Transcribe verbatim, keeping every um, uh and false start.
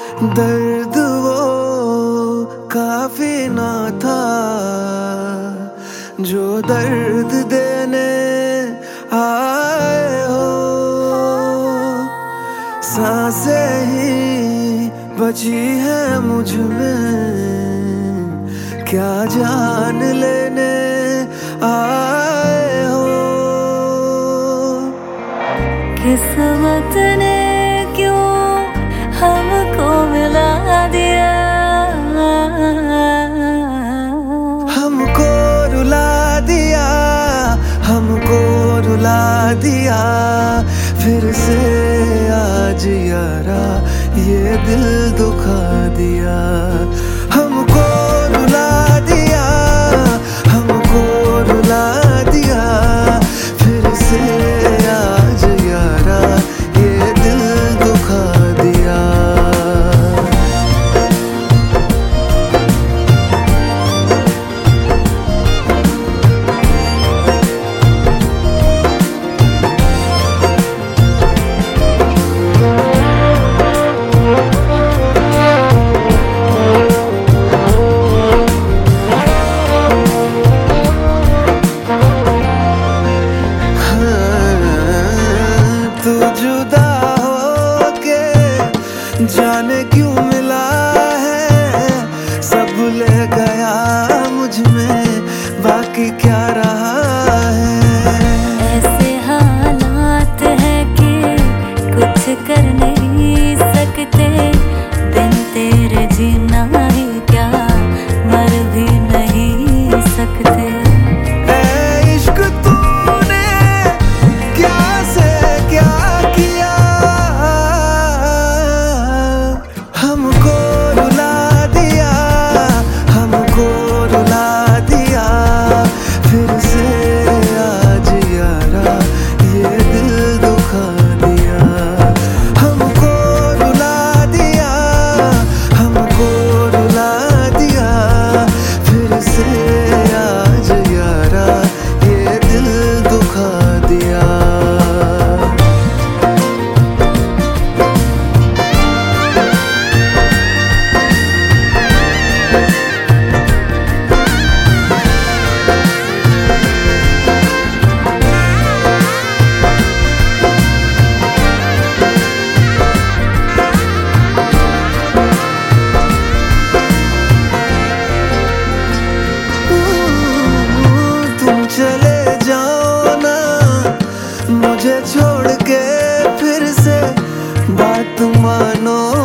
दर्द वो काफी ना था जो दर्द देने आए हो। सांसें ही बची है मुझ में, क्या जान लेने आए हो। किस्मत ने क्यों हमको मिला दिया, हमको रुला दिया, हमको रुला दिया। फिर से आज यारा ये दिल दुखा दिया। हमको रुला दिया, हमको रुला दिया। फिर से आज यारा ये दिल दुखा दिया। जुदा होके जाने क्यों मिला है, सब ले गया मुझ में, बाकी क्या रहा है। ऐसे हालात है कि कुछ कर नहीं सकते, बिन तेरे जीना ही क्या मर भी नहीं सकते। चले जाओ ना मुझे छोड़ के, फिर से बात मानो